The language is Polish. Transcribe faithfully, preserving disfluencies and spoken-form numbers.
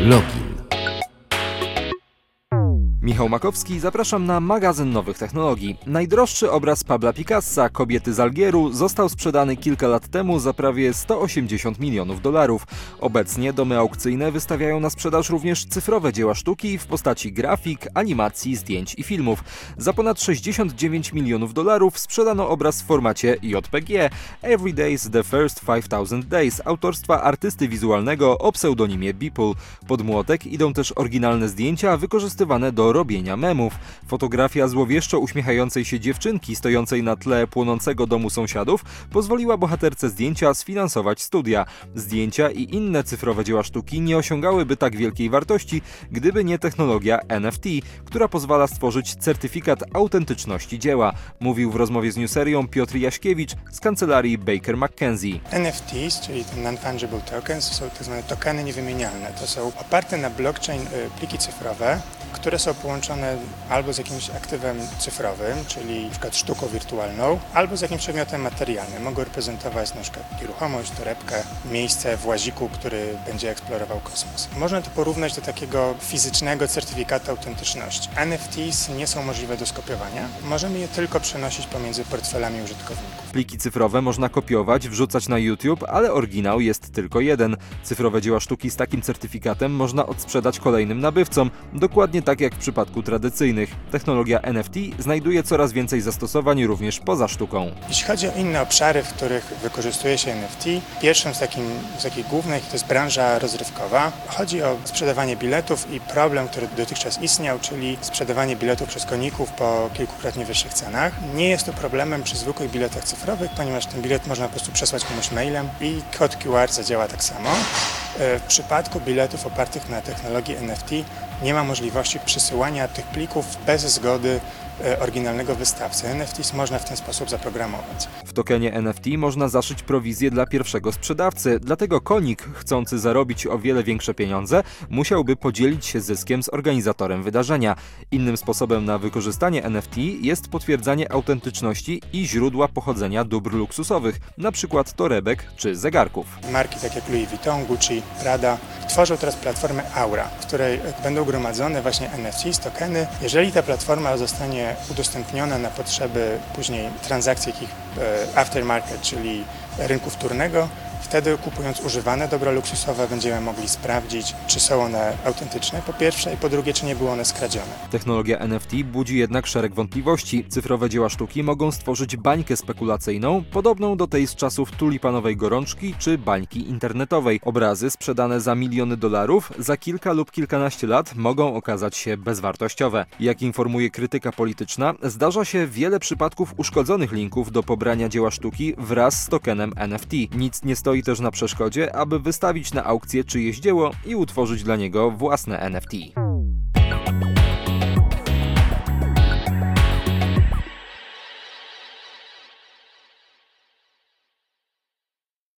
Login. Michał Makowski, zapraszam na magazyn nowych technologii. Najdroższy obraz Pabla Picassa, Kobiety z Algieru, został sprzedany kilka lat temu za prawie sto osiemdziesiąt milionów dolarów. Obecnie domy aukcyjne wystawiają na sprzedaż również cyfrowe dzieła sztuki w postaci grafik, animacji, zdjęć i filmów. Za ponad sześćdziesiąt dziewięć milionów dolarów sprzedano obraz w formacie J P G Every Day's The First five thousand Days autorstwa artysty wizualnego o pseudonimie Beeple. Pod młotek idą też oryginalne zdjęcia wykorzystywane do robienia memów. Fotografia złowieszczo uśmiechającej się dziewczynki stojącej na tle płonącego domu sąsiadów pozwoliła bohaterce zdjęcia sfinansować studia. Zdjęcia i inne cyfrowe dzieła sztuki nie osiągałyby tak wielkiej wartości, gdyby nie technologia N F T, która pozwala stworzyć certyfikat autentyczności dzieła, mówił w rozmowie z Newserią Piotr Jaśkiewicz z kancelarii Baker McKenzie. N F Ts, czyli te non-fungible tokens, są tak zwane tokeny niewymienialne. To są oparte na blockchain pliki cyfrowe, które są połączone albo z jakimś aktywem cyfrowym, czyli na przykład sztuką wirtualną, albo z jakimś przedmiotem materialnym. Mogą reprezentować na przykład nieruchomość, torebkę, miejsce w łaziku, który będzie eksplorował kosmos. Można to porównać do takiego fizycznego certyfikatu autentyczności. N F Ts nie są możliwe do skopiowania. Możemy je tylko przenosić pomiędzy portfelami użytkowników. Pliki cyfrowe można kopiować, wrzucać na YouTube, ale oryginał jest tylko jeden. Cyfrowe dzieła sztuki z takim certyfikatem można odsprzedać kolejnym nabywcom, dokładnie tak jak w przypadku tradycyjnych. Technologia N F T znajduje coraz więcej zastosowań również poza sztuką. Jeśli chodzi o inne obszary, w których wykorzystuje się N F T, pierwszym z, takim, z takich głównych to jest branża rozrywkowa. Chodzi o sprzedawanie biletów i problem, który dotychczas istniał, czyli sprzedawanie biletów przez koników po kilkukrotnie wyższych cenach. Nie jest to problemem przy zwykłych biletach cyfrowych, ponieważ ten bilet można po prostu przesłać komuś mailem i kod Q R zadziała tak samo. W przypadku biletów opartych na technologii N F T nie ma możliwości przesyłania tych plików bez zgody oryginalnego wystawcy. N F Ts można w ten sposób zaprogramować. W tokenie N F T można zaszyć prowizję dla pierwszego sprzedawcy, dlatego konik, chcący zarobić o wiele większe pieniądze, musiałby podzielić się zyskiem z organizatorem wydarzenia. Innym sposobem na wykorzystanie N F T jest potwierdzanie autentyczności i źródła pochodzenia dóbr luksusowych, np. torebek czy zegarków. Marki takie jak Louis Vuitton, Gucci, Prada tworzą teraz platformę Aura, w której będą gromadzone właśnie N F Ts, tokeny. Jeżeli ta platforma zostanie udostępniona na potrzeby później transakcji jakich aftermarket, czyli rynku wtórnego, wtedy kupując używane dobra luksusowe będziemy mogli sprawdzić, czy są one autentyczne po pierwsze i po drugie, czy nie były one skradzione. Technologia N F T budzi jednak szereg wątpliwości. Cyfrowe dzieła sztuki mogą stworzyć bańkę spekulacyjną, podobną do tej z czasów tulipanowej gorączki czy bańki internetowej. Obrazy sprzedane za miliony dolarów za kilka lub kilkanaście lat mogą okazać się bezwartościowe. Jak informuje krytyka polityczna, zdarza się wiele przypadków uszkodzonych linków do pobrania dzieła sztuki wraz z tokenem N F T. Nic nie stoi też na przeszkodzie, aby wystawić na aukcję czyjeś dzieło i utworzyć dla niego własne N F T.